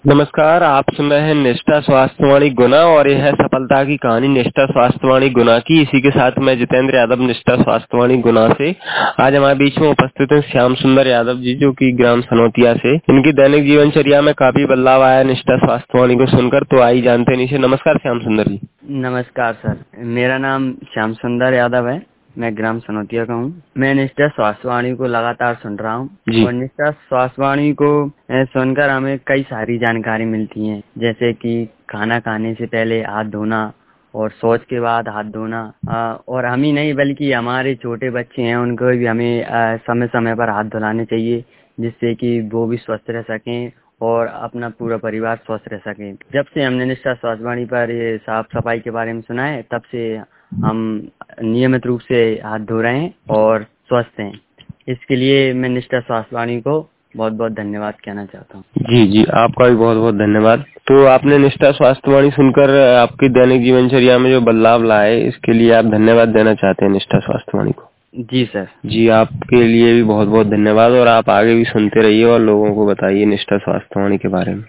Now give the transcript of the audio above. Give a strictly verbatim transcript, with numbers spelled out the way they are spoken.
नमस्कार, आप सुन रहे हैं निष्ठा स्वास्थ्यवाणी गुना और यह है सफलता की कहानी निष्ठा स्वास्थ्यवाणी गुना की। इसी के साथ मैं जितेंद्र यादव निष्ठा स्वास्थ्यवाणी गुना से। आज हमारे बीच में उपस्थित हैं श्याम सुंदर यादव जी, जो कि ग्राम सनौतिया से। इनकी दैनिक जीवनचर्या में काफी बदलाव आया निष्ठा स्वास्थ्यवाणी को सुनकर, तो आई जानते हैं इनसे। नमस्कार श्याम सुंदर जी। नमस्कार सर, मेरा नाम श्याम सुंदर यादव है। मैं ग्राम सनौतिया का हूँ। मैं निष्ठा स्वास्थ्यवाणी को लगातार सुन रहा हूँ और निष्ठा स्वास्थ्यवाणी को सुनकर हमें कई सारी जानकारी मिलती है, जैसे कि खाना खाने से पहले हाथ धोना और शौच के बाद हाथ धोना। और हम ही नहीं बल्कि हमारे छोटे बच्चे हैं, उनको भी हमें समय समय पर हाथ धुलाने चाहिए, जिससे कि वो भी स्वस्थ रह सकें और अपना पूरा परिवार स्वस्थ रह सके। जब से हमने निष्ठा स्वास्थ्यवाणी पर ये साफ सफाई के बारे में सुना है, तब से हम नियमित रूप से हाथ धो रहे हैं और स्वस्थ हैं। इसके लिए मैं निष्ठा स्वास्थ्यवाणी को बहुत बहुत धन्यवाद कहना चाहता हूँ। जी जी, आपका भी बहुत बहुत धन्यवाद। तो आपने निष्ठा स्वास्थ्यवाणी सुनकर आपकी दैनिक जीवनचर्या में जो बदलाव लाए, इसके लिए आप धन्यवाद देना चाहते हैं निष्ठा स्वास्थ्यवाणी को। जी सर। जी, आपके लिए भी बहुत बहुत धन्यवाद और आप आगे भी सुनते रहिए और लोगों को बताइए निष्ठा स्वास्थ्यवाणी के बारे में।